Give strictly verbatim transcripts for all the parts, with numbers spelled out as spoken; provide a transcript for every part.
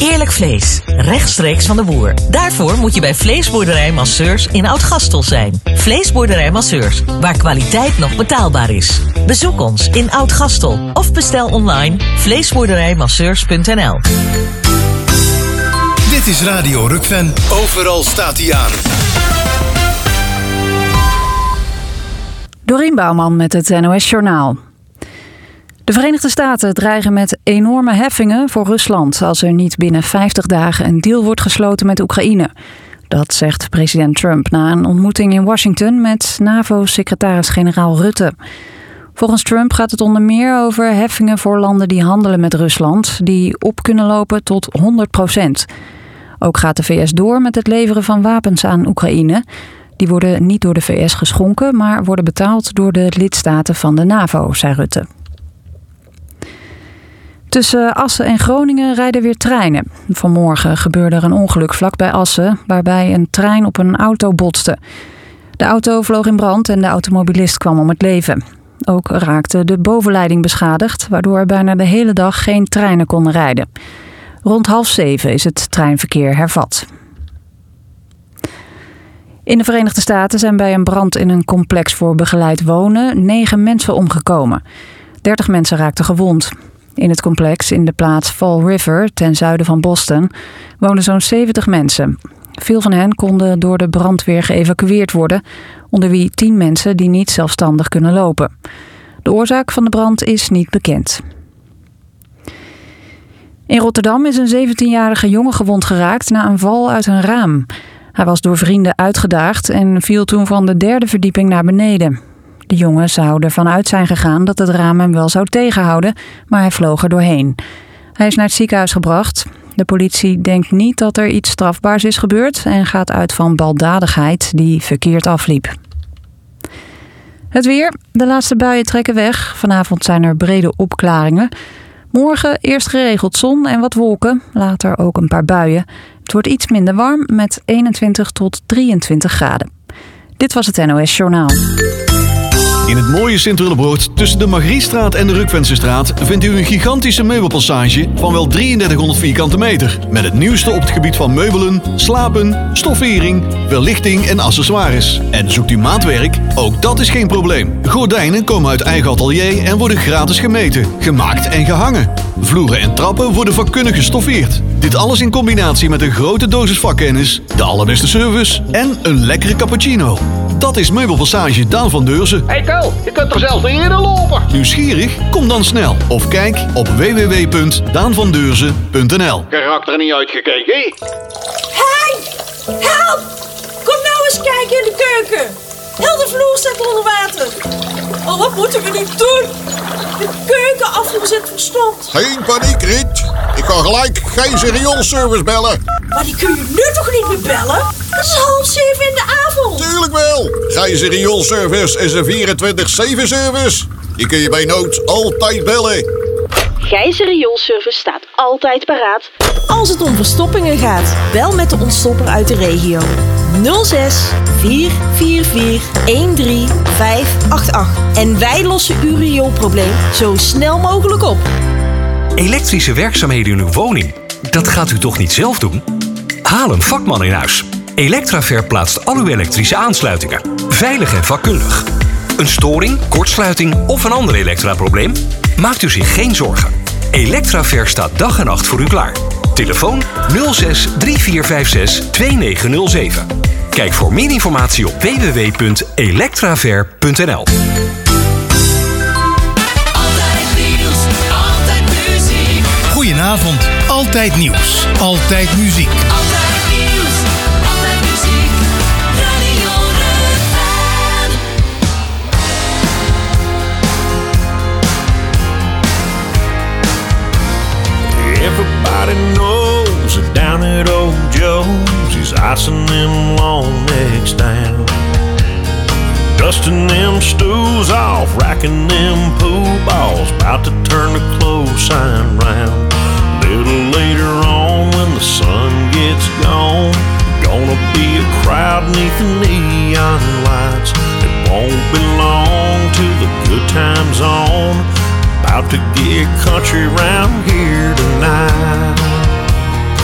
Eerlijk vlees, rechtstreeks van de boer. Daarvoor moet je bij Vleesboerderij Masseurs in Oud-Gastel zijn. Vleesboerderij Masseurs, waar kwaliteit nog betaalbaar is. Bezoek ons in Oud-Gastel of bestel online vleesboerderijmasseurs punt n l. Dit is Radio Rukven. Overal staat hij aan. Dorien Bouwman met het N O S-journaal. De Verenigde Staten dreigen met enorme heffingen voor Rusland als er niet binnen vijftig dagen een deal wordt gesloten met Oekraïne. Dat zegt president Trump na een ontmoeting in Washington met NAVO-secretaris-generaal Rutte. Volgens Trump gaat het onder meer over heffingen voor landen die handelen met Rusland, die op kunnen lopen tot honderd procent. Ook gaat de V S door met het leveren van wapens aan Oekraïne. Die worden niet door de V S geschonken, maar worden betaald door de lidstaten van de NAVO, zei Rutte. Tussen Assen en Groningen rijden weer treinen. Vanmorgen gebeurde er een ongeluk vlakbij Assen, waarbij een trein op een auto botste. De auto vloog in brand en de automobilist kwam om het leven. Ook raakte de bovenleiding beschadigd, waardoor er bijna de hele dag geen treinen konden rijden. Rond half zeven is het treinverkeer hervat. In de Verenigde Staten zijn bij een brand in een complex voor begeleid wonen negen mensen omgekomen. dertig mensen raakten gewond. In het complex in de plaats Fall River, ten zuiden van Boston, woonden zo'n zeventig mensen. Veel van hen konden door de brandweer geëvacueerd worden, onder wie tien mensen die niet zelfstandig kunnen lopen. De oorzaak van de brand is niet bekend. In Rotterdam is een zeventienjarige jongen gewond geraakt na een val uit een raam. Hij was door vrienden uitgedaagd en viel toen van de derde verdieping naar beneden. De jongen zou ervan uit zijn gegaan dat het raam hem wel zou tegenhouden, maar hij vloog er doorheen. Hij is naar het ziekenhuis gebracht. De politie denkt niet dat er iets strafbaars is gebeurd en gaat uit van baldadigheid die verkeerd afliep. Het weer. De laatste buien trekken weg. Vanavond zijn er brede opklaringen. Morgen eerst geregeld zon en wat wolken, later ook een paar buien. Het wordt iets minder warm met eenentwintig tot drieëntwintig graden. Dit was het N O S-journaal. In het mooie Sint-Willebroord tussen de Margriestraat en de Rukvensestraat vindt u een gigantische meubelpassage van wel drieëndertighonderd vierkante meter. Met het nieuwste op het gebied van meubelen, slapen, stoffering, verlichting en accessoires. En zoekt u maatwerk? Ook dat is geen probleem. Gordijnen komen uit eigen atelier en worden gratis gemeten, gemaakt en gehangen. Vloeren en trappen worden vakkundig gestoffeerd. Dit alles in combinatie met een grote dosis vakkennis, de allerbeste service en een lekkere cappuccino. Dat is Meubelpassage Daan van Deurzen. Hey Ko, je kunt er zelfs niet in lopen. Nieuwsgierig? Kom dan snel. Of kijk op w w w punt daan van deurzen punt n l. Karakter niet uitgekeken, hé? Hey! Help! Kom nou eens kijken in de keuken. Heel de vloer staat onder water. Oh, wat moeten we nu doen? De keukenafvoer zit verstompt. Geen paniek, Riet. Ik ga gelijk Gijs rioolservice bellen. Maar die kun je nu toch niet meer bellen? Het is half zeven in de avond. Tuurlijk wel. Gijs rioolservice is een vierentwintig zeven service. Die kun je bij nood altijd bellen. Gijzer Rioolservice staat altijd paraat. Als het om verstoppingen gaat, bel met de ontstopper uit de regio. nul zes vier vier vier een drie vijf acht acht. En wij lossen uw rioolprobleem zo snel mogelijk op. Elektrische werkzaamheden in uw woning, dat gaat u toch niet zelf doen? Haal een vakman in huis. Electraver plaatst al uw elektrische aansluitingen. Veilig en vakkundig. Een storing, kortsluiting of een ander elektraprobleem? Maakt u zich geen zorgen. Electraver staat dag en nacht voor u klaar. Telefoon nul zes drie vier vijf zes twee negen nul zeven. Kijk voor meer informatie op w w w punt electraver punt n l. Goedenavond. Altijd nieuws. Altijd muziek. Altijd nieuws. Altijd muziek. Radio Rukven. Everybody knows that down at old Joe's he's icing them long necks down, dusting them stools off, racking them pool balls, about to turn the close sign round. A little later on when the sun gets gone, gonna be a crowd neath the neon lights. It won't be long till the good time's on, about to get country round here tonight.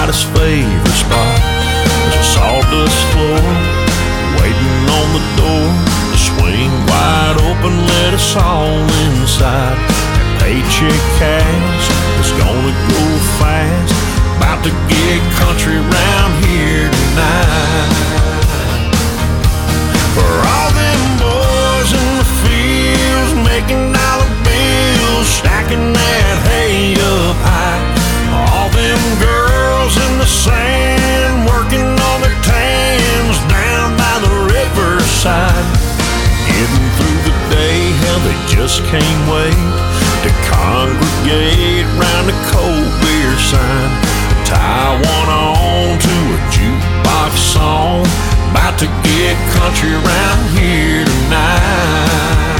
right his favorite spot. There's a sawdust floor waiting on the door to swing wide open, let us all inside. That paycheck cash is gonna go fast, about to get country round here tonight. For all them boys in the fields making dollar bills, stacking that hay up high. All them girls in the sand working on their tans down by the riverside. Getting through the day, hell, they just can't wait to congregate round a cold beer sign. Tie one on to a jukebox song, about to get country around here tonight.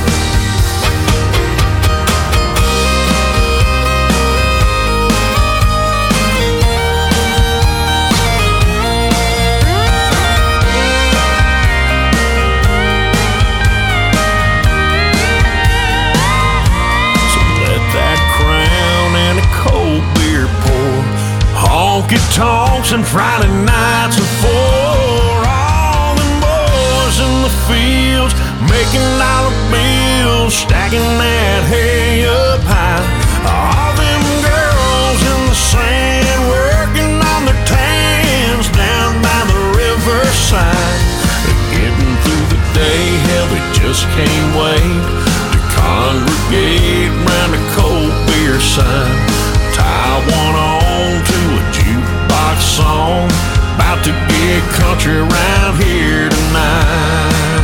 So let that crown and a cold beer pour, honky tonks and Friday nights and four. All them boys in the fields making dollar bills, stacking that hay up high. All them girls in the sand working on their tans down by the riverside. They're getting through the day, hell, they just can't wait to congregate round a cold beer sign. Tie one on to a jukebox song, about to get country around here tonight.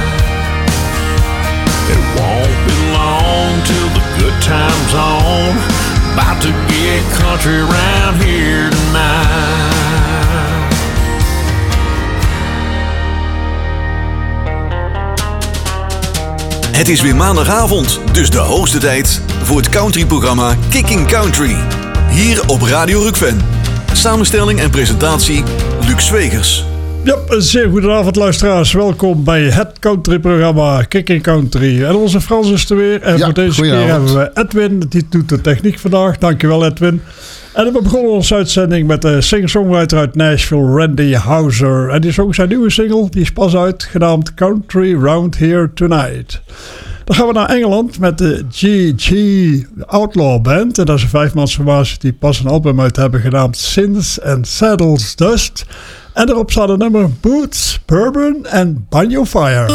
It won't be long till the good time's on, about to get country around here tonight. Het is weer maandagavond, dus de hoogste tijd voor het countryprogramma Kicking Country. Hier op Radio Rukven. Samenstelling en presentatie Luc Zwegers. Ja, een zeer goedenavond luisteraars. Welkom bij het countryprogramma Kicking Country. En onze Frans is er weer. En ja, voor deze keer hebben we Edwin, die doet de techniek vandaag. Dankjewel Edwin. En we begonnen onze uitzending met de singer-songwriter uit Nashville, Randy Houser. En die zong zijn nieuwe single, die is pas uit, genaamd Country Round Here Tonight. Dan gaan we naar Engeland met de G G Outlaw Band. En dat is een vijfmansformatie die pas een album uit hebben genaamd Sins and Saddles Dust. En daarop staat een nummer Boots, Bourbon en Banjo Fire.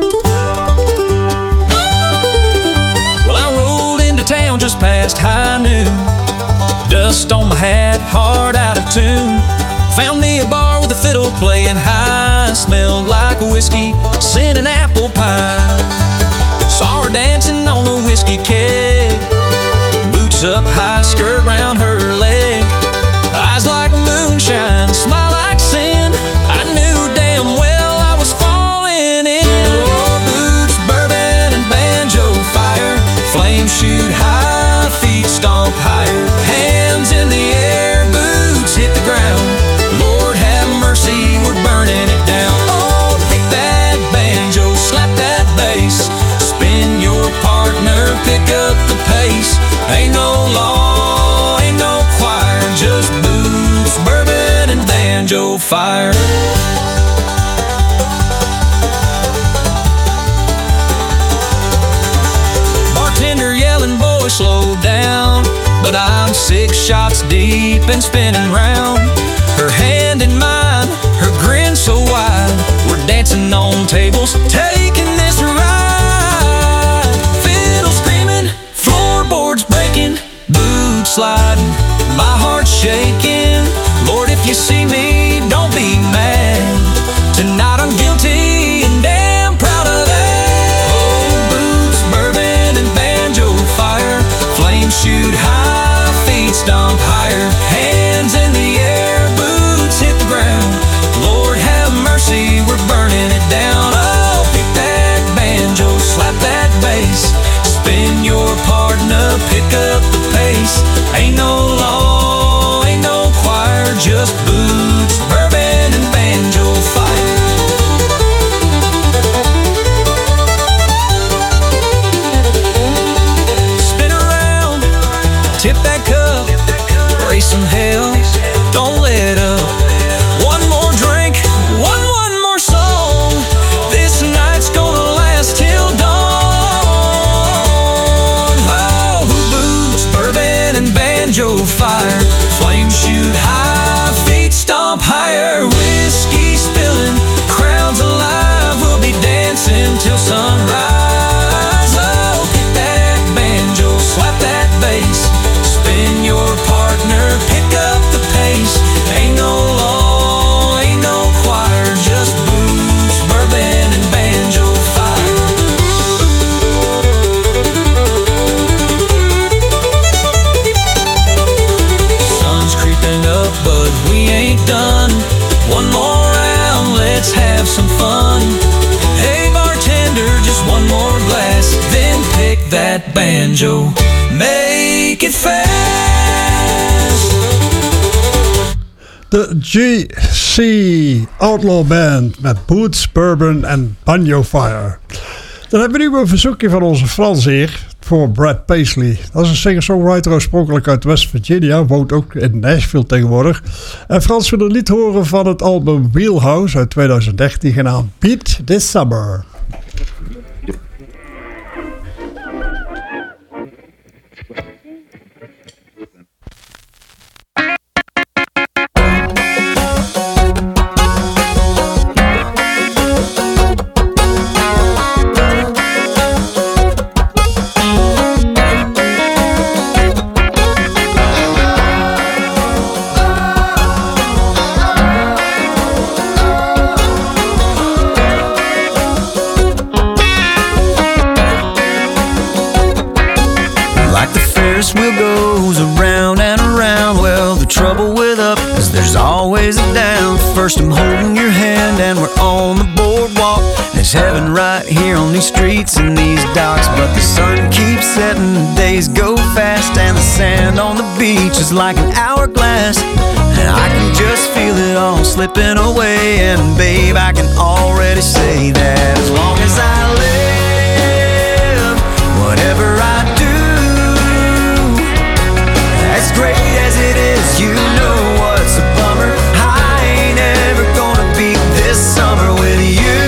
Well, I rolled into town just past high noon. Dust on my hat, hard out of tune. Found me a bar with a fiddle playing high. Smelled like a whiskey, scent and apple pie. Saw her dancing on a whiskey keg. Boots up high, skirt round her leg. Eyes like moonshine, smile like sin. I knew damn well I was falling in. Oh, boots, bourbon and banjo fire. Flames shoot high, feet stomp higher. Hands in the air, boots hit the ground. Lord have mercy, we're burning it down. Oh, pick that banjo, slap that bass. Spin your partner, pick up the pace. Ain't no law, ain't no choir, just boots, bourbon and banjo fire. Bartender yelling, boy, slow down. But I'm six shots deep and spinning round. Her hand in mine, her grin so wide. We're dancing on tables, taking this ride. Fiddle screaming, floorboards breaking, boots sliding, my heart shaking. Lord, if you see me, don't be mad. Tonight I'm guilty and damn proud of that. Oh, boots, bourbon and banjo fire. Flames shoot high, feet stomp higher. Hands in the air, boots hit the ground. Lord have mercy, we're burning it down. Oh, pick that banjo, slap that bass. Spin your partner, pick up the pace. Ain't no law, ain't no choir, just boots, bourbon and banjo fire. Spin around, tip that cup, raise some hell. Don't let banjo fire. Flames shoot high, feet stomp higher. Whiskey spilling, crowds alive. We'll be dancing till sunrise. Oh, pick that banjo, slap that bass. Spin your partner, pick up the pace. Ain't no law, ain't no choir, just booze, bourbon, and banjo fire. Sun's creeping up, but we ain't done. One more round, let's have some fun. Hey bartender, just one more glass, then pick that banjo, make it fast. De G C Outlaw Band met Boots, Bourbon en Banjo Fire. Dan hebben we nu een verzoekje van onze Frans hier voor Brad Paisley. Dat is een singer-songwriter oorspronkelijk uit West Virginia, woont ook in Nashville tegenwoordig. En Frans wil een lied horen van het album Wheelhouse uit twintig dertien genaamd Beat This Summer. Wheel goes around and around. Well, the trouble with up is there's always a down. First I'm holding your hand and we're on the boardwalk. There's heaven right here on these streets and these docks. But the sun keeps setting, the days go fast, and the sand on the beach is like an hourglass. And I can just feel it all slipping away. And babe, I can already say that as long as I live, whatever I do, as great as it is, you know what's a bummer. I ain't ever gonna beat this summer with you.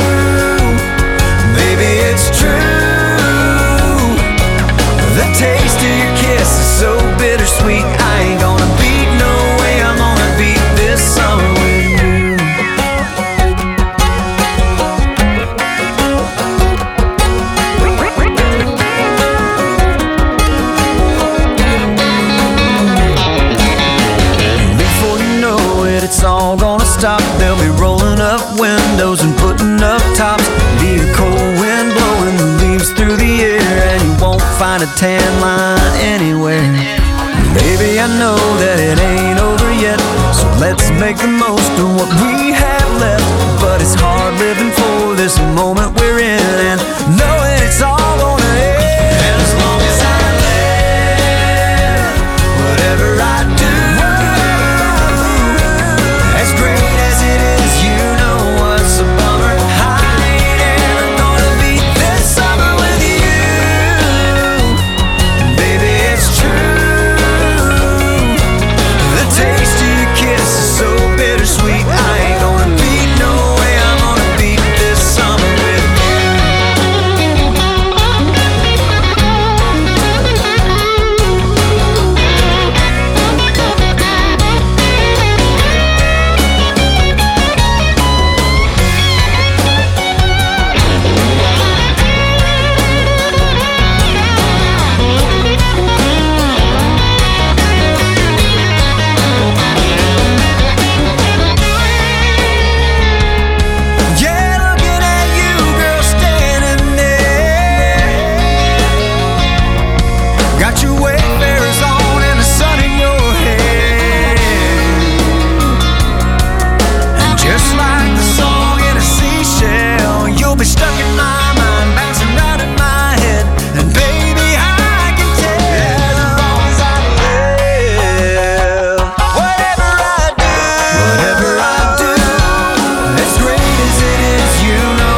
Baby, it's true. The taste of your kiss is so bittersweet. I ain't gonna beat, no way I'm gonna beat this summer with you. It's all gonna stop. They'll be rolling up windows and putting up tops. Be a cold wind blowing the leaves through the air, and you won't find a tan line anywhere. Baby, I know that it ain't over yet, so let's make the most of what we have left. But it's hard living for this moment we're in, and knowing it's all gonna end. And as long as I live, whatever I do,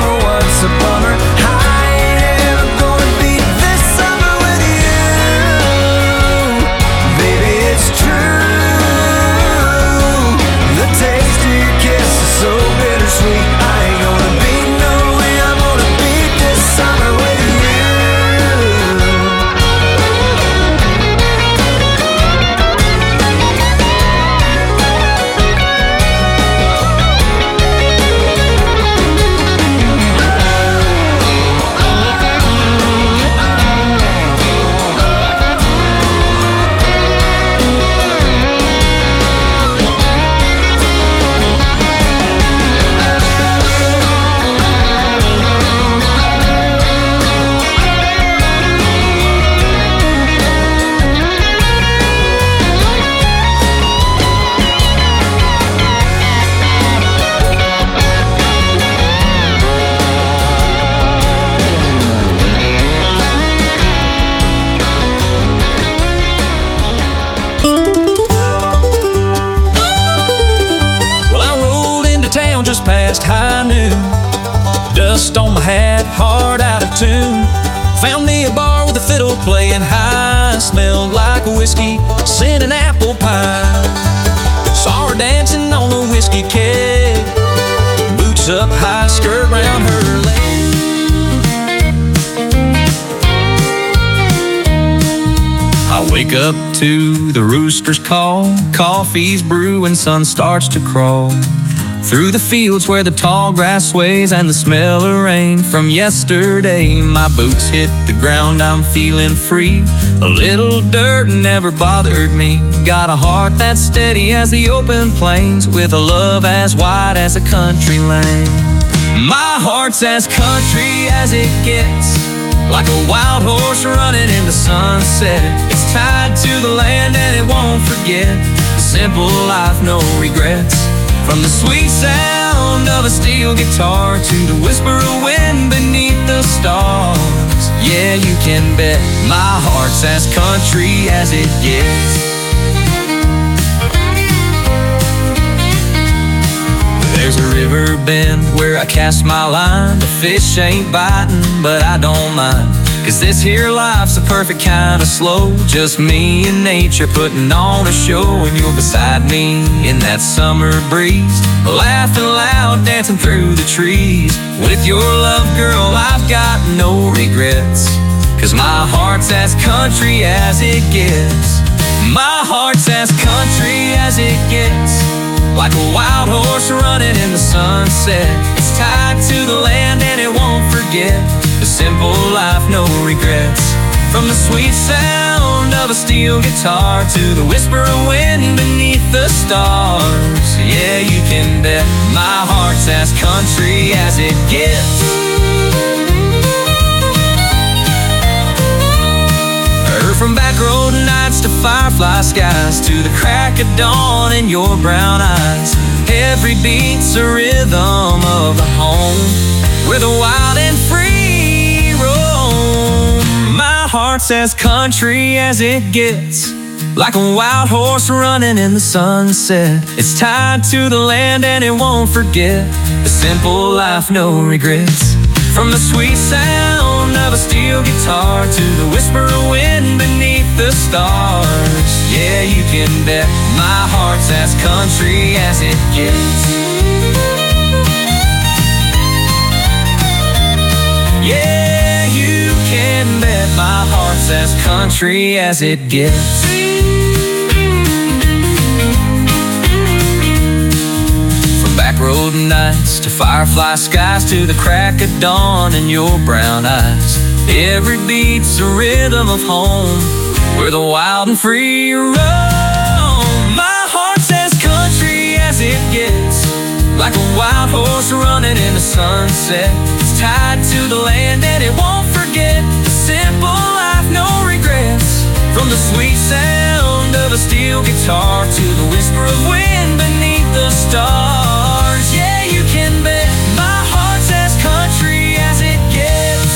a bummer. I ain't ever gonna beat this summer with you. afternoon. Dust on my hat, heart out of tune. Found me a bar with a fiddle playing high. Smelled like whiskey, scent and apple pie. Saw her dancing on a whiskey keg. Boots up high, skirt round her leg. I wake up to the rooster's call. Coffee's brewing, sun starts to crawl. Through the fields where the tall grass sways and the smell of rain from yesterday. My boots hit the ground, I'm feeling free. A little dirt never bothered me. Got a heart that's steady as the open plains, with a love as wide as a country lane. My heart's as country as it gets, like a wild horse running in the sunset. It's tied to the land and it won't forget. A simple life, no regrets. From the sweet sound of a steel guitar to the whisper of wind beneath the stars. Yeah, you can bet my heart's as country as it gets. There's a river bend where I cast my line. The fish ain't biting, but I don't mind. Cause this here life's a perfect kind of slow. Just me and nature putting on a show. And you're beside me in that summer breeze, laughing loud, dancing through the trees. With your love, girl, I've got no regrets. Cause my heart's as country as it gets. My heart's as country as it gets, like a wild horse running in the sunset. It's tied to the land and it won't forget. A simple life, no regrets. From the sweet sound of a steel guitar to the whisper of wind beneath the stars. Yeah, you can bet my heart's as country as it gets. Or from back road nights to firefly skies, to the crack of dawn in your brown eyes. Every beat's a rhythm of the home, where the wild and free roam. My heart's as country as it gets, like a wild horse running in the sunset. It's tied to the land and it won't forget. A simple life, no regrets. From the sweet sound of a steel guitar to the whisper of wind beneath the stars. Yeah, you can bet my heart's as country as it gets. Yeah, you can bet my heart's as country as it gets. Back road nights to firefly skies, to the crack of dawn in your brown eyes. Every beat's a rhythm of home, where the wild and free roam. My heart's as country as it gets, like a wild horse running in the sunset. It's tied to the land and it won't forget. A simple life, no regrets. From the sweet sound of a steel guitar to the whisper of wind beneath the stars. Yeah, you can bet my heart's as country as it gets.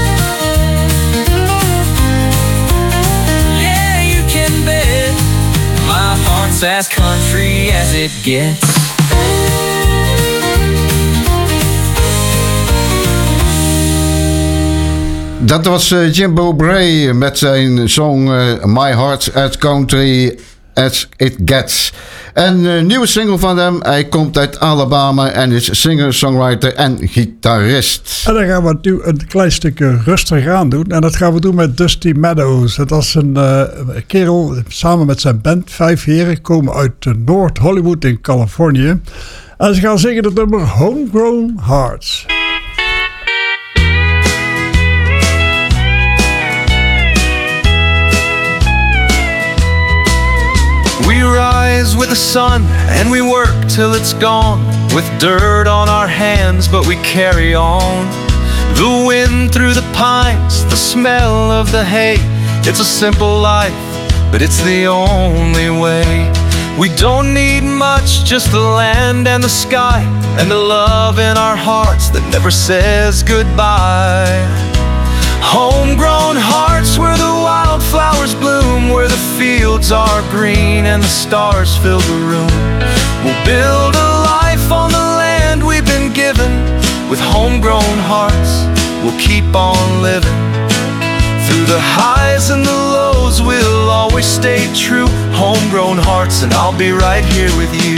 Yeah, you can bet my heart's as country as it gets. Dat was uh, Jimbo Bray met zijn song uh, My Heart as Country as It Gets. Een uh, nieuwe single van hem. Hij komt uit Alabama en is singer, songwriter en gitarist. En dan gaan we nu een klein stukje rustig aan doen. En dat gaan we doen met Dusty Meadows. Dat was een uh, kerel samen met zijn band. Vijf heren komen uit uh, North Hollywood in Californië. En ze gaan zingen het nummer Homegrown Hearts. We rise with the sun and we work till it's gone, with dirt on our hands but we carry on. The wind through the pines, the smell of the hay. It's a simple life, but it's the only way. We don't need much, just the land and the sky, and the love in our hearts that never says goodbye. Homegrown hearts where the wildflowers bloom, where the fields are green and the stars fill the room. We'll build a life on the land we've been given, with homegrown hearts, we'll keep on living. Through the highs and the lows, we'll always stay true. Homegrown hearts, and I'll be right here with you.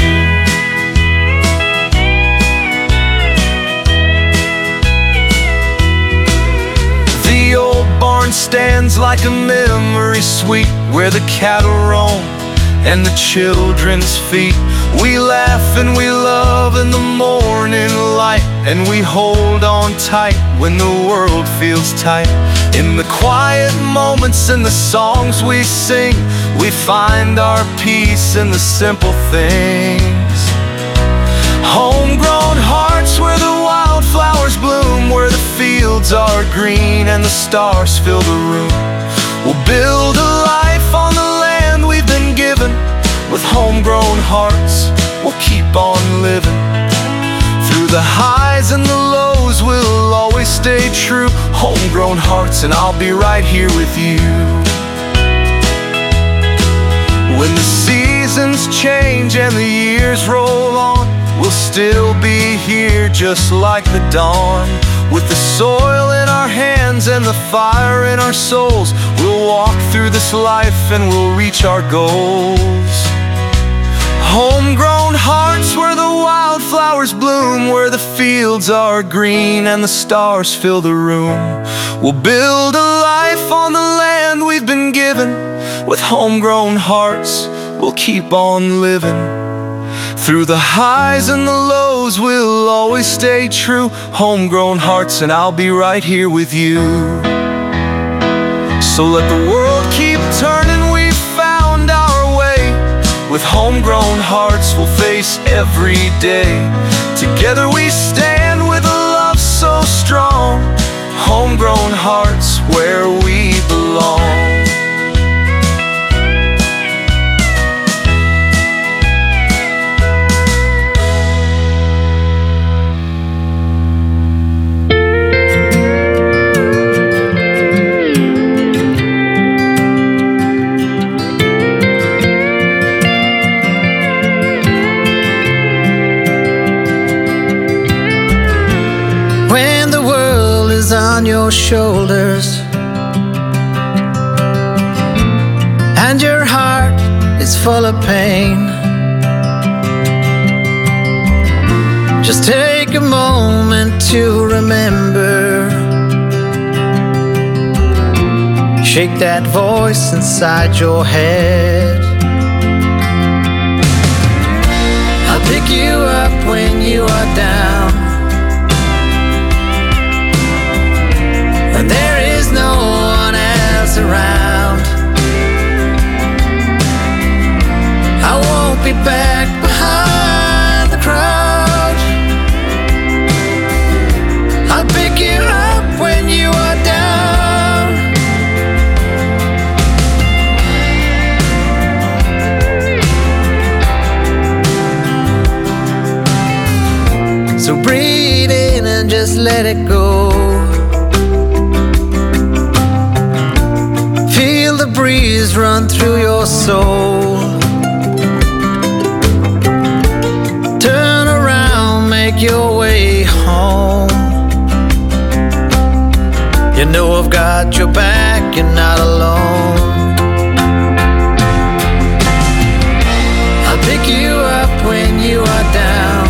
The old barn stands like a memory sweet, where the cattle roam and the children's feet. We laugh and we love in the morning light, and we hold on tight when the world feels tight. In the quiet moments and the songs we sing, we find our peace in the simple things. Homegrown hearts, where the wildflowers bloom, where the fields are green and the stars fill the room. We'll build a life on the land we've been given. With homegrown hearts, we'll keep on living. Through the highs and the lows, we'll always stay true. Homegrown hearts, and I'll be right here with you. When the seasons change and the years roll on, we'll still be here just like the dawn. With the soil in our hands and the fire in our souls, we'll walk through this life and we'll reach our goals. Homegrown hearts, where the wildflowers bloom, where the fields are green and the stars fill the room. We'll build a life on the land we've been given. With homegrown hearts, we'll keep on living. Through the highs and the lows, we'll always stay true. Homegrown hearts, and I'll be right here with you. So let the world keep turning, we've found our way. With homegrown hearts, we'll face every day. Together we stand with a love so strong. Homegrown hearts, where we belong. On your shoulders, and your heart is full of pain, just take a moment to remember. Shake that voice inside your head. I'll pick you up when you are down, when there is no one else around. I won't be back behind the crowd. I'll pick you up when you are down. So breathe in and just let it go. Breeze run through your soul. Turn around, make your way home. You know I've got your back, you're not alone. I'll pick you up when you are down,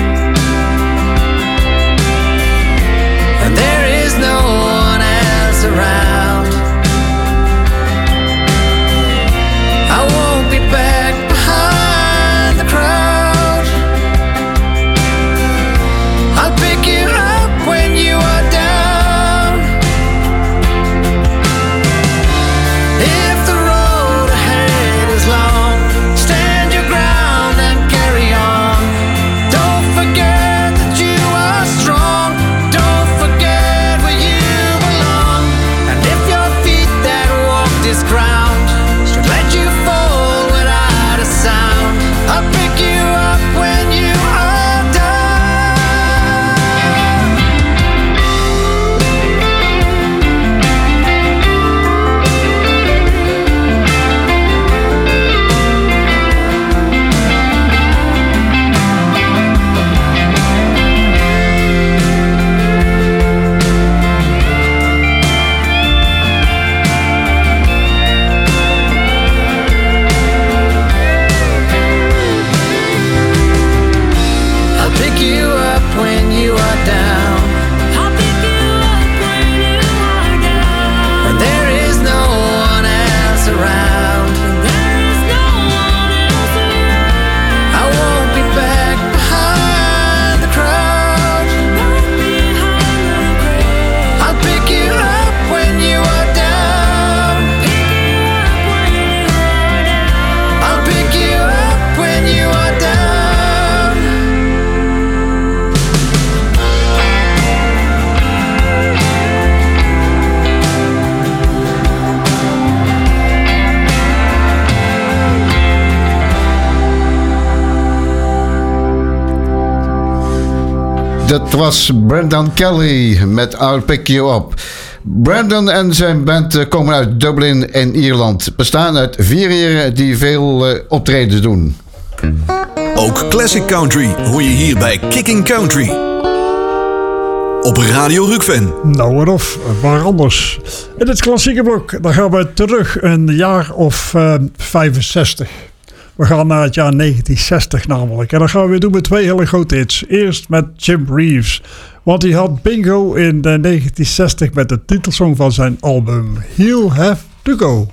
and there is no one else around. I won't be back behind the crowd. I'll pick you up when you are down. Dat was Brendan Kelly met I'll Pick You Up. Brandon en zijn band komen uit Dublin in Ierland. Bestaan uit vier heren die veel uh, optredens doen. Ook Classic Country hoor je hier bij Kicking Country. Op Radio Rukven. Nou en of, waar anders. In het klassieke blok, dan gaan we terug een jaar of uh, vijfenzestig. We gaan naar het jaar negentien zestig namelijk. En dan gaan we weer doen met twee hele grote hits. Eerst met Jim Reeves. Want hij had bingo in de negentien zestig met de titelsong van zijn album He'll Have To Go.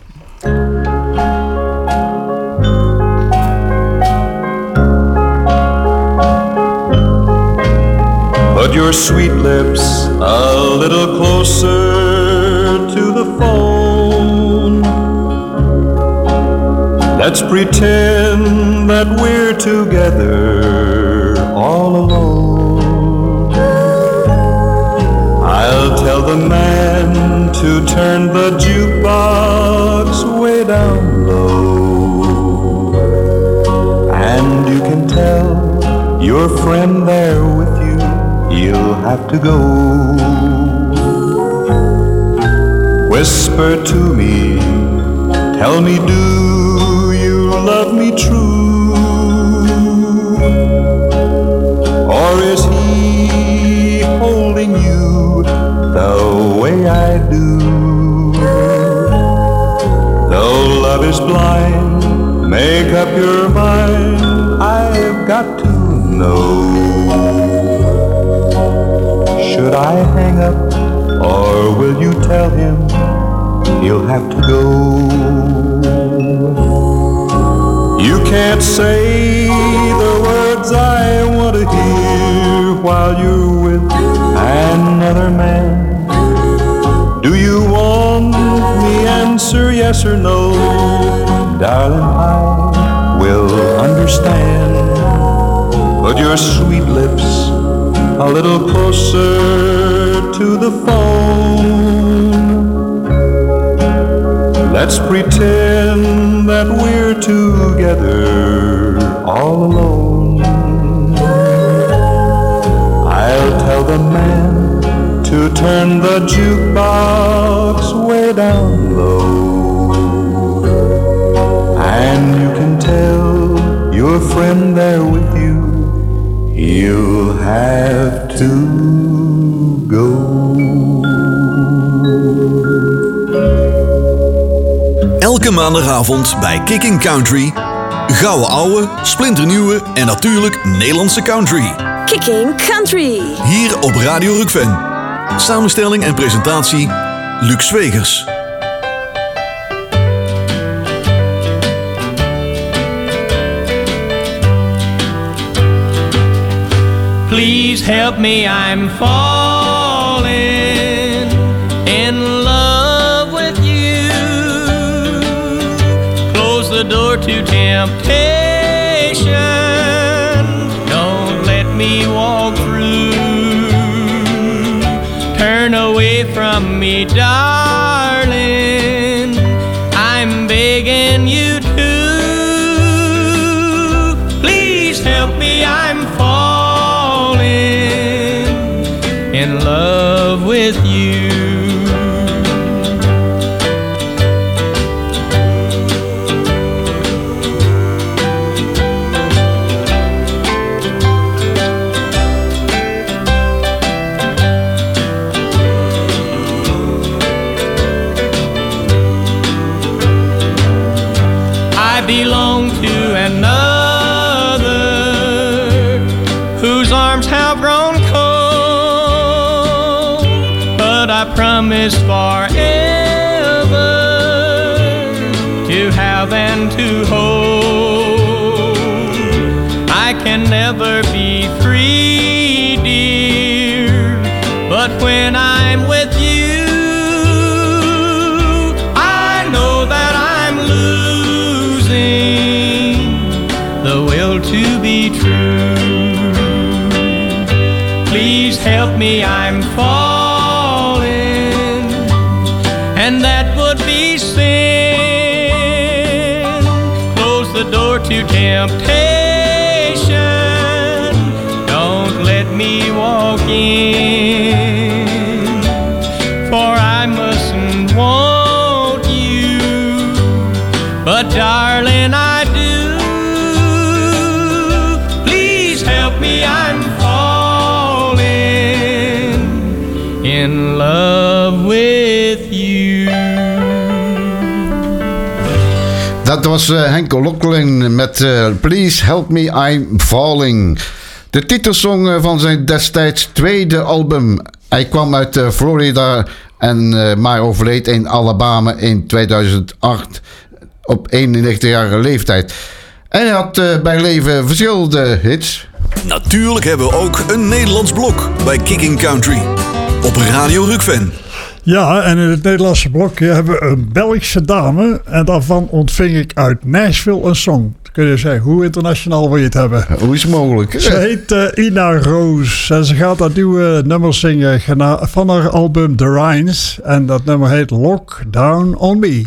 Put your sweet lips a little closer to the phone. Let's pretend that we're together all alone. I'll tell the man to turn the jukebox way down low. And you can tell your friend there with you, you'll have to go. Whisper to me, tell me, do you love me true? Or is he holding you the way I do? Though love is blind, make up your mind, I've got to know. Should I hang up, or will you tell him he'll have to go? You can't say the words I want to hear while you're with another man. Do you want me answer yes or no? Darling, I will understand. Put your sweet lips a little closer to the phone. Let's pretend that we're together all alone. I'll tell the man to turn the jukebox way down low. And you can tell your friend there with you, you'll have to go. Elke maandagavond bij Kicking Country. Gouden ouwe, splinternieuwe en natuurlijk Nederlandse country. Kicking Country. Hier op Radio Rukven. Samenstelling en presentatie Luc Zwegers. Please help me, I'm falling in love with you. Close the door to temptation. Don't let me walk through. Turn away from me, darling. I'm begging you to. Please help me, I'm falling in love with you. I belong to another whose arms have grown cold, but I promise forever to have and to hold. I can never be free, dear, but when I'm with you, I know that I'm losing the will to be true. Please help me, I'm falling, and that would be sin. Close the door to temptation. Don't let me walk in, for I mustn't want you, but darling, I do. Please help me, I'm falling in love with you. Dat was uh, Henk Locklin met uh, Please Help Me, I'm Falling. De titelsong uh, van zijn destijds tweede album. Hij kwam uit uh, Florida, en, uh, maar overleed in Alabama in tweeduizend acht op eenennegentigjarige leeftijd. En hij had uh, bij leven verschillende hits. Natuurlijk hebben we ook een Nederlands blok bij Kicking Country op Radio Rukven. Ja, en in het Nederlandse blokje hebben we een Belgische dame. En daarvan ontving ik uit Nashville een song. Dan kun je zeggen, hoe internationaal wil je het hebben? Hoe is het mogelijk? Ze heet uh, Ina Roos. En ze gaat dat nieuwe nummer zingen gena- van haar album The Rhines. En dat nummer heet Lock Down On Me.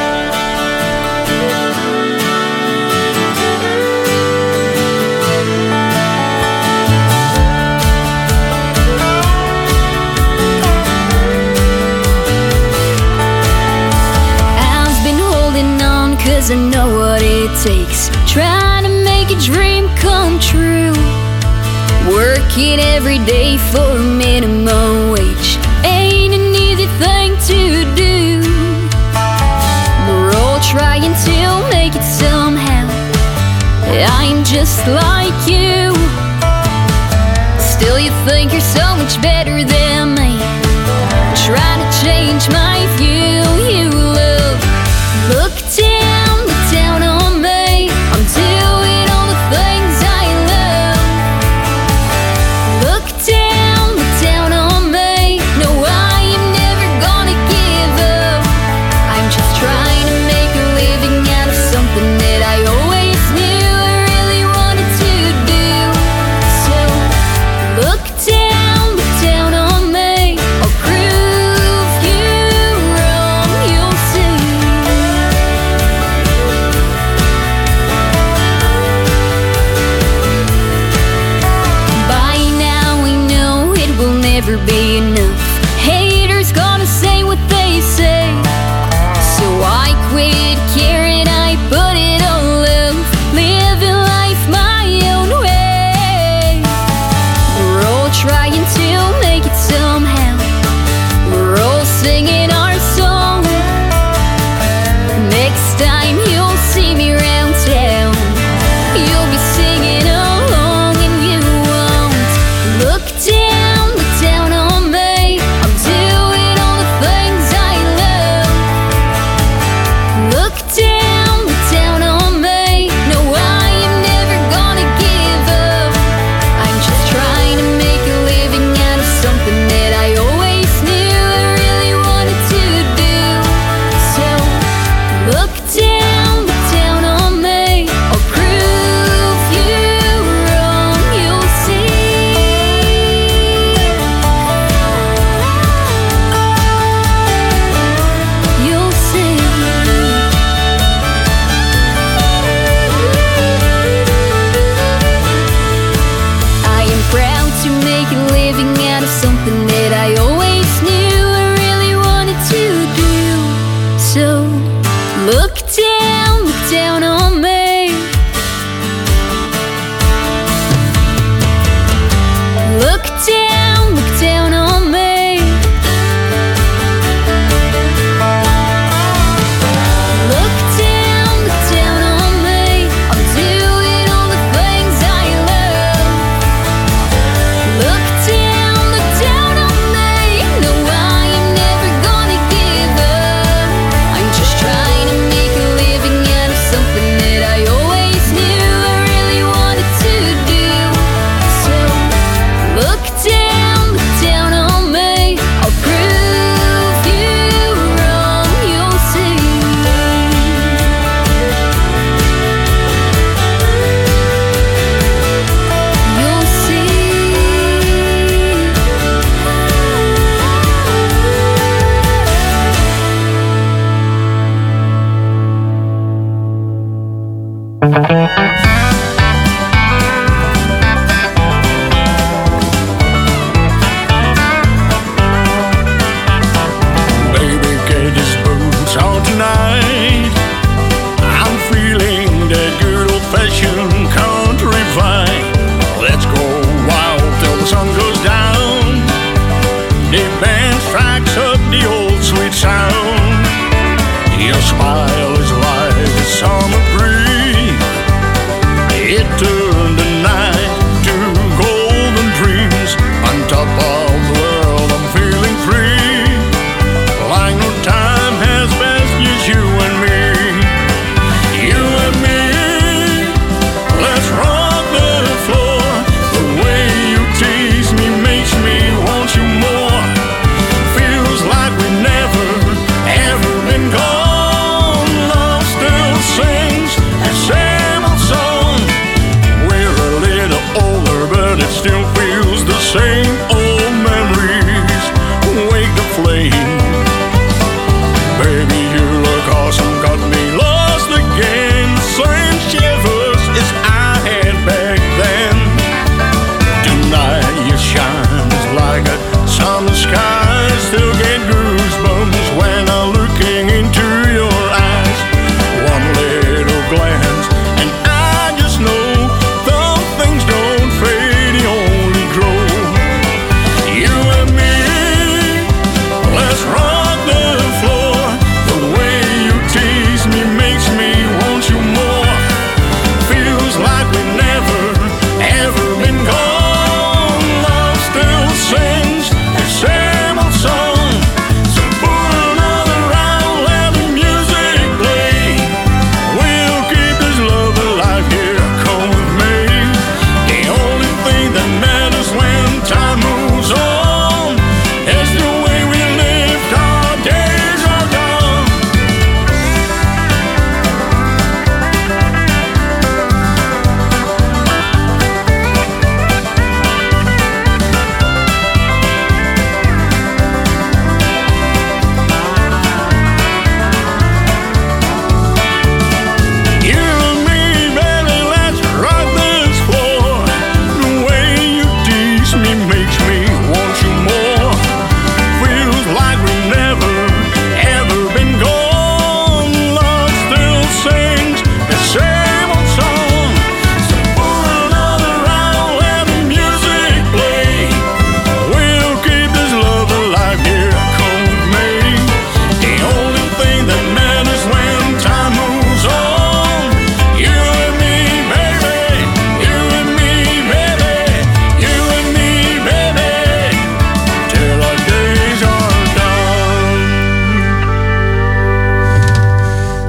Cause I know what it takes, trying to make a dream come true, working every day for a minimum wage, ain't an easy thing to do, we're all trying to make it somehow. I'm just like you, still you think you're so much better than me, trying to change my view. You love, look down, look down on me, I'm doing all the things I love. Look down, look down on me, no, I am never gonna give up. I'm just trying to make a living out of something that I always knew I really wanted to do. So look down, look down on me, I'll prove you wrong, you'll see. By now we know it will never be enough. Haters gonna say what they say, so I quit caring, I put it all up, living life my own way. We're all trying to make it somehow, we're all singing our song. Next time you'll see me round town, you'll be singing along and you won't. Look down, look down on me, I'm doing all the things I love. Look down, look down on me, no, I am never gonna give up. I'm just trying to make a living out of something that I always knew I really wanted to do. So look down, look down on me, I'll prove you wrong, you'll see. You'll see. I am proud to make a living out of something that I always knew I really wanted to do. So look down, look down on me. Look down, look down on me. Look down, look down on me, I'm doing all the things I love. Look down, look down on me, no, I am never gonna give up. I'm just trying to make a living out of something that I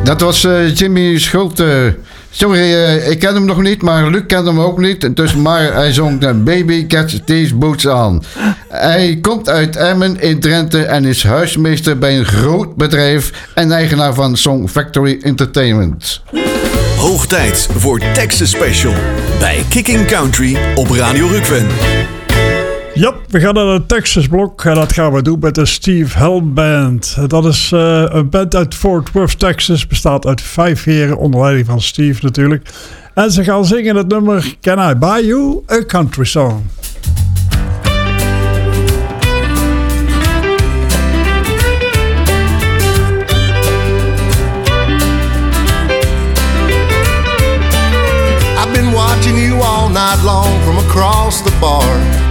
Dat was uh, Jimmy Schulte. Sorry, uh, ik ken hem nog niet, maar Luc kent hem ook niet. Dus, maar hij zong de Baby Get These Boots aan. Hij komt uit Emmen in Drenthe en is huismeester bij een groot bedrijf en eigenaar van Song Factory Entertainment. Hoog tijd voor Texas Special bij Kicking Country op Radio Rukven. Ja, we gaan naar het Texas blok en dat gaan we doen met de Steve Helm Band. Dat is uh, een band uit Fort Worth, Texas. Bestaat uit vijf heren onder leiding van Steve natuurlijk. En ze gaan zingen het nummer Can I Buy You a Country Song? I've been watching you all night long from across the bar.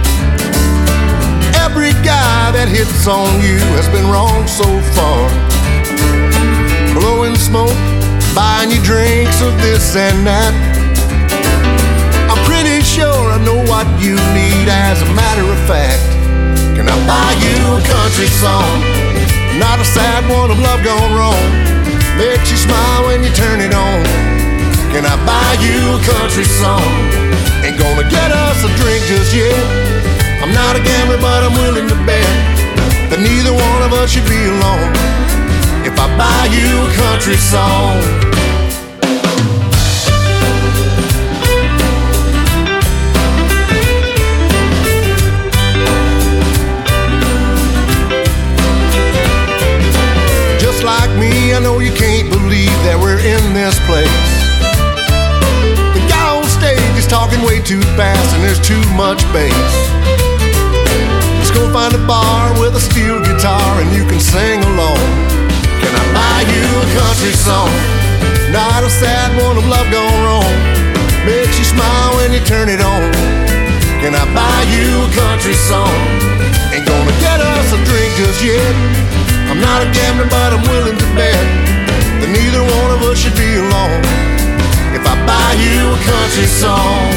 Every guy that hits on you has been wrong so far. Blowing smoke, buying you drinks of this and that. I'm pretty sure I know what you need. As a matter of fact, can I buy you a country song? Not a sad one of love gone wrong. Makes you smile when you turn it on. Can I buy you a country song? Ain't gonna get us a drink just yet. I'm not a gambler, but I'm willing to bet that neither one of us should be alone if I buy you a country song. Just like me, I know you can't believe that we're in this place. The guy on stage is talking way too fast and there's too much bass. Let's go find a bar with a steel guitar and you can sing along. Can I buy you a country song? Not a sad one of love gone wrong. Makes you smile when you turn it on. Can I buy you a country song? Ain't gonna get us a drink just yet. I'm not a gambler, but I'm willing to bet that neither one of us should be alone if I buy you a country song.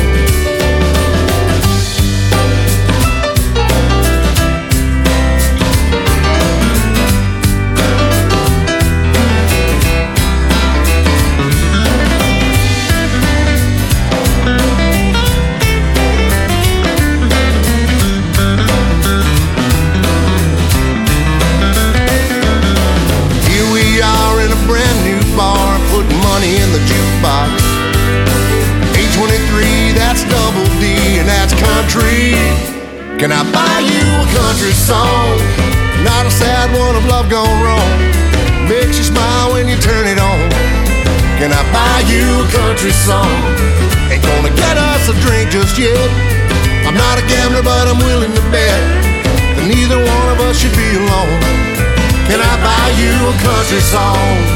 Money in the jukebox. eight twenty-three, that's double D, and that's country. Can I buy you a country song? Not a sad one of love gone wrong. Makes you smile when you turn it on. Can I buy you a country song? Ain't gonna get us a drink just yet. I'm not a gambler, but I'm willing to bet that neither one of us should be alone. Can I buy you a country song?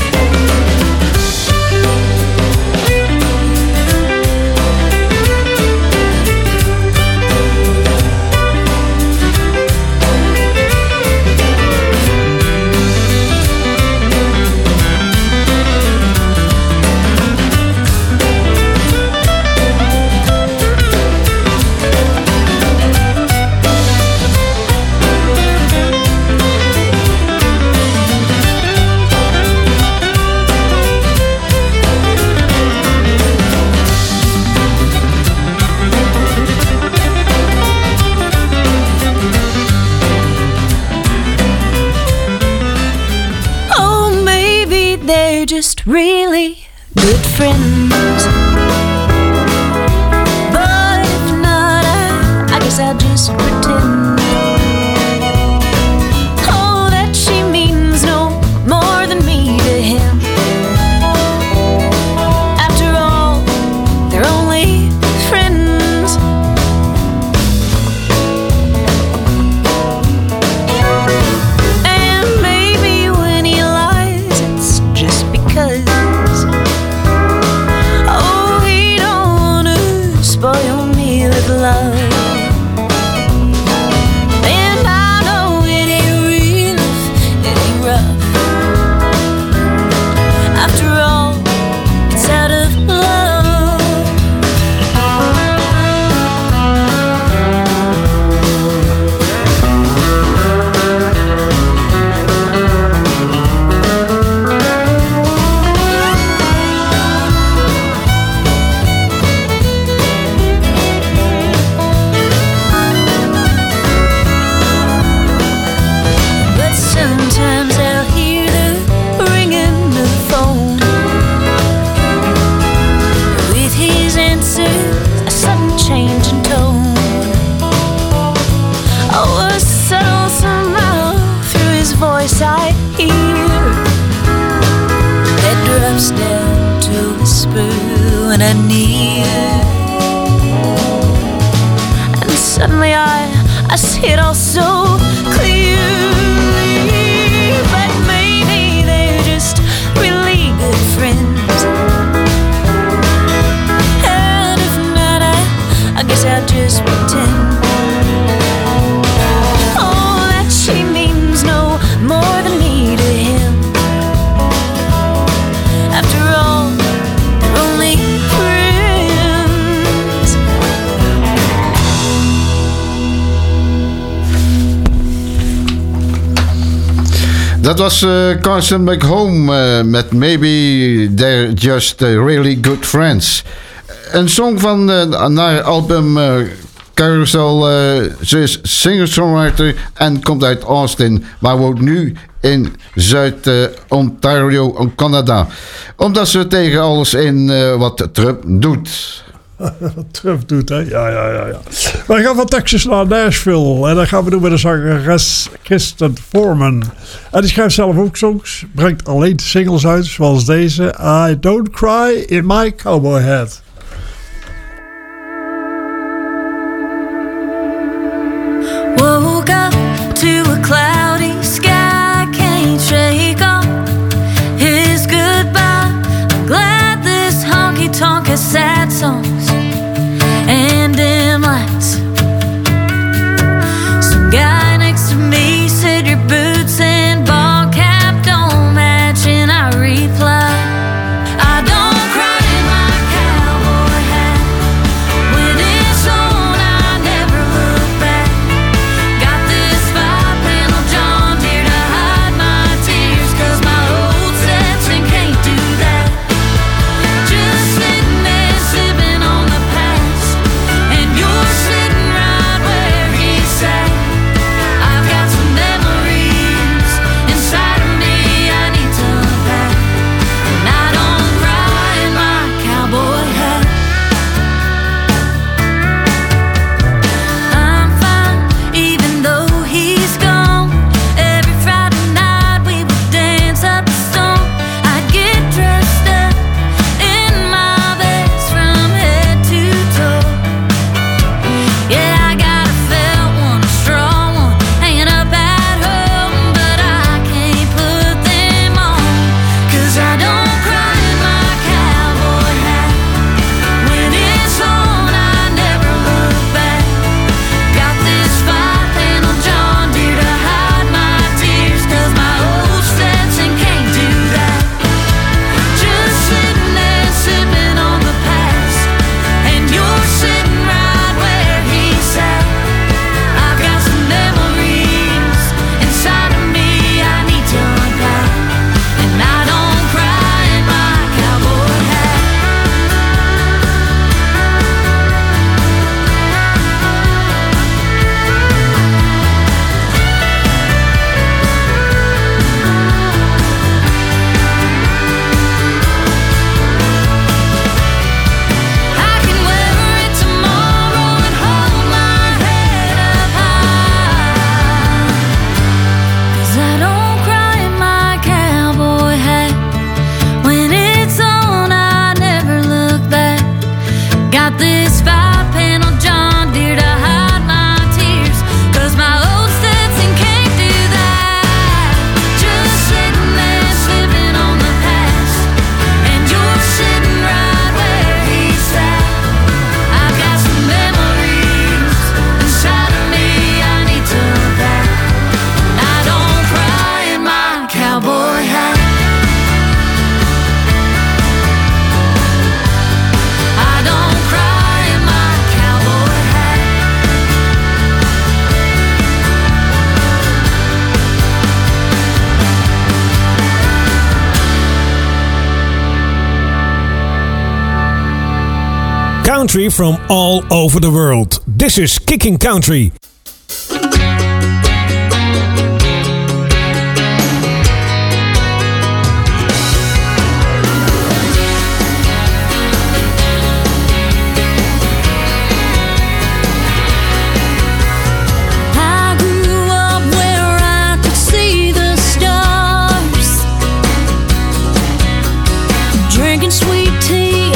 Just really good friends. But if not, I, I guess I'll just pretend. Oh, that she means no more than me to him. After all, they're only friends. And maybe when he lies, it's just because, oh, he don't wanna spoil me with love. And I know it ain't real if it ain't rough. After all, it's out of love. whisper when I near. And suddenly I, I see it all so clearly. But maybe they're just really good friends. And if not, I, I guess I'll just pretend. Oh, that she means no more than me to him. After all, they're only friends. Dat was uh, Carson McHome uh, met Maybe They're Just uh, Really Good Friends. Een song van uh, naar album uh, Carousel. Uh, ze is singer-songwriter en komt uit Austin, maar woont nu in Zuid-Ontario, uh, Canada. Omdat ze tegen alles in uh, wat Trump doet. Trump doet, hè? Ja, ja, ja, ja. We gaan van Texas naar Nashville. En dat gaan we doen met de zangeres Kristen Foreman. En die schrijft zelf ook songs. Brengt alleen singles uit, zoals deze. I Don't Cry in My Cowboy Hat. Woke up to a cloudy sky, can't shake off his goodbye. I'm glad this honky-tonk has sad songs and dim lights. Some guy next to me said your boots and ball cap don't match, and I replied, I don't cry in my cowboy hat. When it's on, I never look back. Got this five-panel John Deere to hide my tears, 'cause my old Stetson can't do that. Just sitting there sipping on the past, and you're sitting right where he sat. I've got some memories inside of me I need to unpack, and I don't cry in my cowboy hat. I'm fine, even though he's gone. Every Friday night we would dance up the stone. I'd get dressed up in my best from head to toe. Yeah, I got a felt one, a straw one, hanging up at home, but I can't put them on, 'cause I don't cry in my cowboy hat. When it's on, I never look back. Got this five-panel John Deere to hide my tears, 'cause my old Stetson can't do that. Just sitting there sipping on the past, and you're sitting right where he sat. I've got some memories inside of me I need to unpack, and I don't cry in my cowboy hat. I can wear it tomorrow and hold my head up high, 'cause I don't cry in my cowboy hat. When it's on, I never look back. Got this five-panel John Deere to hide my tears, 'cause my old Stetson can't do that. Just sitting there sipping on the past, and you're sitting right where he sat. I've got some memories inside of me I need to unpack, and I don't cry in my cowboy hat. I don't cry in my cowboy hat. Country from all over the world. This is Kicking Country. I grew up where I could see the stars, drinking sweet tea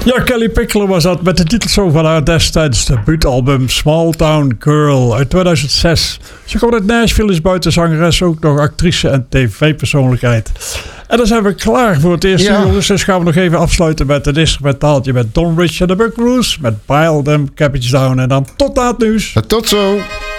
Ja, Kelly Pickler was dat met de titelsong van haar destijds debuutalbum Small Town Girl uit tweeduizend zes. Ze komt uit Nashville, is buiten zangeres ook nog actrice en tv-persoonlijkheid. En dan zijn we klaar voor het eerste Ja. jongens. Dus gaan we nog even afsluiten met een instrumentaaltje met Don Rich en de Buckaroos. Met Pile Them Cabbage Down. En dan tot na het nieuws. Tot zo.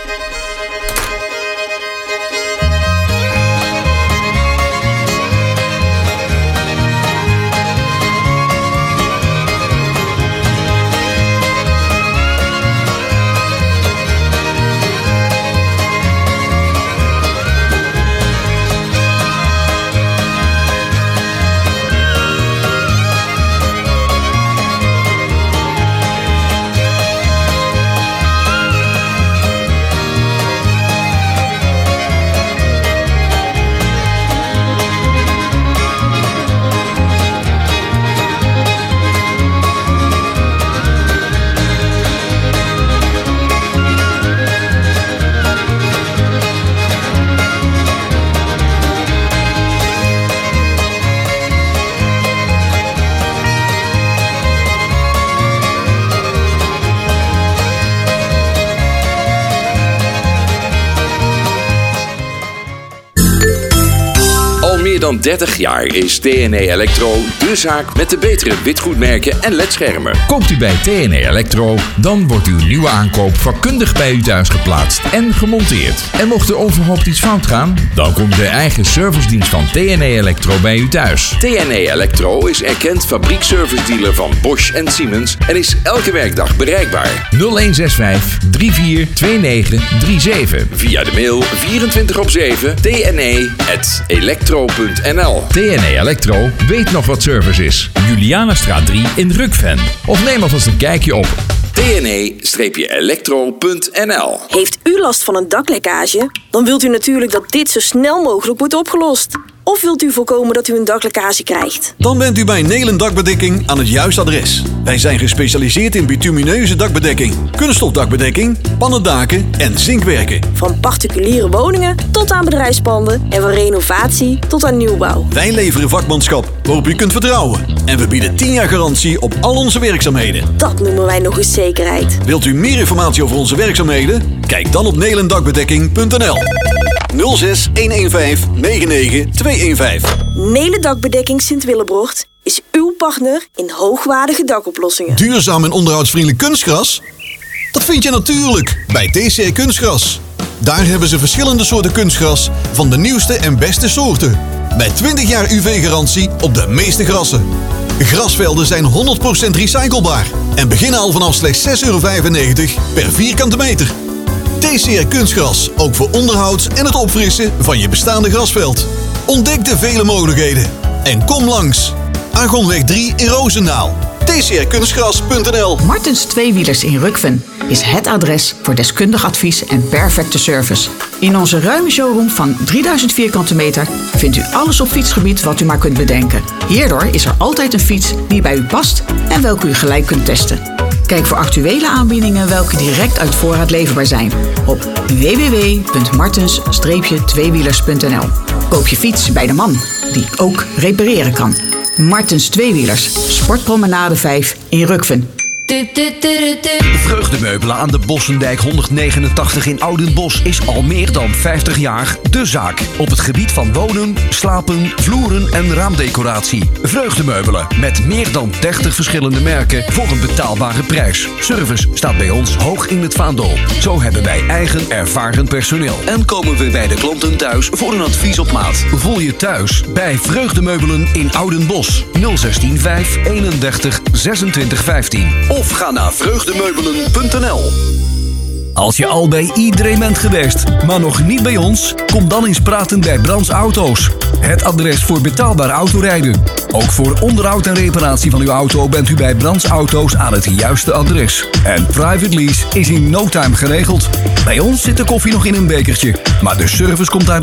meer dan dertig jaar is T N E Electro de zaak met de betere witgoedmerken en ledschermen. Koopt u bij T N E Electro, dan wordt uw nieuwe aankoop vakkundig bij u thuis geplaatst en gemonteerd. En mocht er onverhoopt iets fout gaan, dan komt de eigen servicedienst van T N E Electro bij u thuis. T N E Electro is erkend fabriekservice-dealer van Bosch en Siemens en is elke werkdag bereikbaar. nul een zes vijf drie vier twee negen drie zeven. Via de mail vierentwintig op zeven t n e punt electro punt n l. T N E Electro weet nog wat service is. Julianastraat drie in Rukven. Of neem alvast een kijkje op t n e electro punt n l. Heeft u last van een daklekkage? Dan wilt u natuurlijk dat dit zo snel mogelijk wordt opgelost. Of wilt u voorkomen dat u een daklekkage krijgt? Dan bent u bij Nelen Dakbedekking aan het juiste adres. Wij zijn gespecialiseerd in bitumineuze dakbedekking, kunststofdakbedekking, pannendaken en zinkwerken. Van particuliere woningen tot aan bedrijfspanden en van renovatie tot aan nieuwbouw. Wij leveren vakmanschap waarop u kunt vertrouwen. En we bieden tien jaar garantie op al onze werkzaamheden. Dat noemen wij nog eens zekerheid. Wilt u meer informatie over onze werkzaamheden? Kijk dan op nelendakbedekking punt n l. nul zes een een vijf negen negen twee een vijf. Nelen Dakbedekking Sint-Willebrocht is uw partner in hoogwaardige dakoplossingen. Duurzaam en onderhoudsvriendelijk kunstgras? Dat vind je natuurlijk bij T C R Kunstgras. Daar hebben ze verschillende soorten kunstgras van de nieuwste en beste soorten. Met twintig jaar U V-garantie op de meeste grassen. Grasvelden zijn honderd procent recyclebaar en beginnen al vanaf slechts zes euro vijfennegentig per vierkante meter. T C R Kunstgras, ook voor onderhoud en het opfrissen van je bestaande grasveld. Ontdek de vele mogelijkheden en kom langs. Argonweg drie in Roosendaal. t c r kunstgras punt n l. Martens Tweewielers in Rukven is het adres voor deskundig advies en perfecte service. In onze ruime showroom van drieduizend vierkante meter vindt u alles op fietsgebied wat u maar kunt bedenken. Hierdoor is er altijd een fiets die bij u past en welke u gelijk kunt testen. Kijk voor actuele aanbiedingen welke direct uit voorraad leverbaar zijn op w w w punt martens tweewielers punt n l. Koop je fiets bij de man die ook repareren kan. Martens Tweewielers, Sportpromenade vijf in Rukven. Vreugdemeubelen aan de Bossendijk honderdnegenentachtig in Oudenbosch is al meer dan vijftig jaar de zaak. Op het gebied van wonen, slapen, vloeren en raamdecoratie. Vreugdemeubelen met meer dan dertig verschillende merken voor een betaalbare prijs. Service staat bij ons hoog in het vaandel. Zo hebben wij eigen ervaren personeel. En komen we bij de klanten thuis voor een advies op maat. Voel je thuis bij Vreugdemeubelen in Oudenbosch. nul zestien vijf eenendertig zesentwintig vijftien. Of ga naar vreugdemeubelen punt n l. Als je al bij iedereen bent geweest, maar nog niet bij ons, kom dan eens praten bij Brands Auto's. Het adres voor betaalbaar autorijden. Ook voor onderhoud en reparatie van uw auto bent u bij Brands Auto's aan het juiste adres. En private lease is in no time geregeld. Bij ons zit de koffie nog in een bekertje, maar de service komt uit